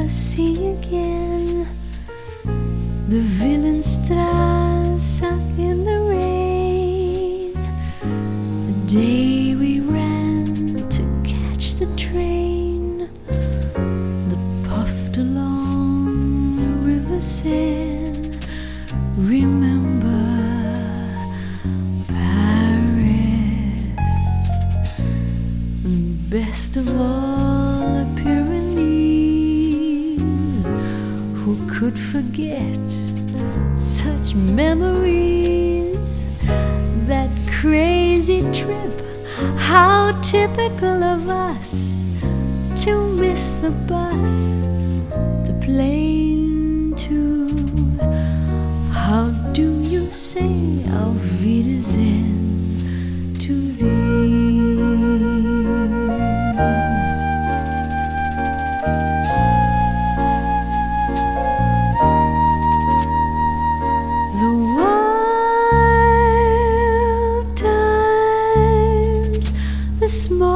see again the Wilhelmstrasse in the rain, the day we ran to catch the train that puffed along the River Seine. Remember Paris, and best of all the Pyrenees. Who could forget such memories? That crazy trip, how typical of us to miss the bus, the plane too. How do you say auf Wiedersehen to these? The wild times, the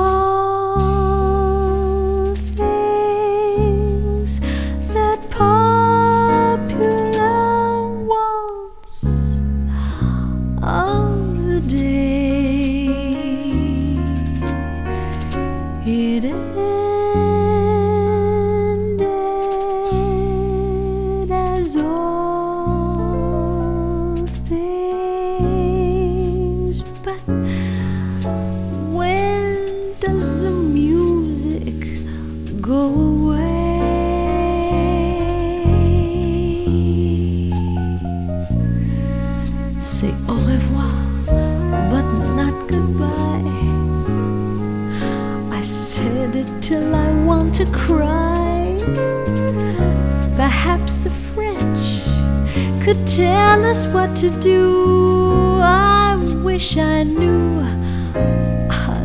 small things, that popular waltz of the day. It ended as all things, but when does the music go away? Say au revoir, but not goodbye. I said it till I want to cry. Perhaps the French could tell us what to do. I wish I knew.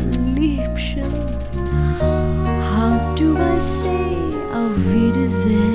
Liebchen, how do I say auf Wiedersehen?